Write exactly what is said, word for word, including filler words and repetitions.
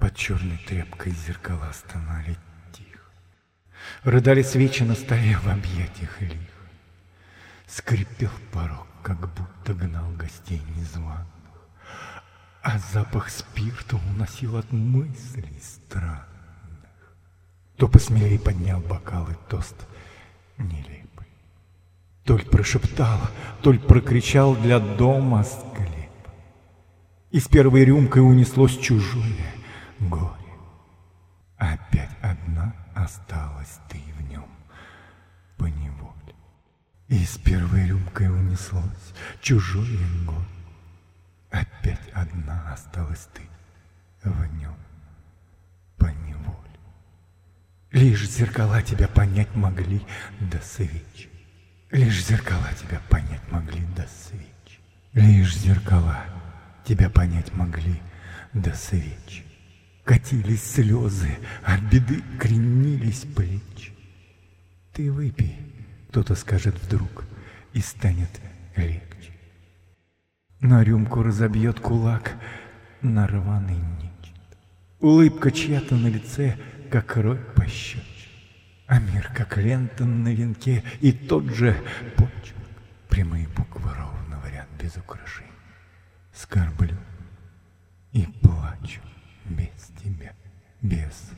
Под черной тряпкой зеркала стонали тихо. Рыдали свечи на столе в объятиях лихо. Скрипел порог, как будто гнал гостей незваных, а запах спирта уносил от мыслей странных. То посмелее поднял бокал и тост нелепый, толь прошептал, толь прокричал для дома склеп. И с первой рюмкой унеслось чужое горе. Опять одна осталась ты в нем поневоле. И с первой рюмкой унеслось чужое горе. Опять одна осталась ты в нем поневоле. Лишь зеркала тебя понять могли до свеч. Лишь зеркала тебя понять могли до свеч. Лишь зеркала тебя понять могли до свеч. Катились слезы, от беды кренились плечи. Ты выпей, кто-то скажет вдруг, и станет легче. На рюмку разобьет кулак на рваный нечет. Улыбка чья-то на лице, как рой пощечин, а мир, как лента на венке, и тот же почерк. Прямые буквы ровно в ряд без украшений. Скорблю и плачу без тебя, без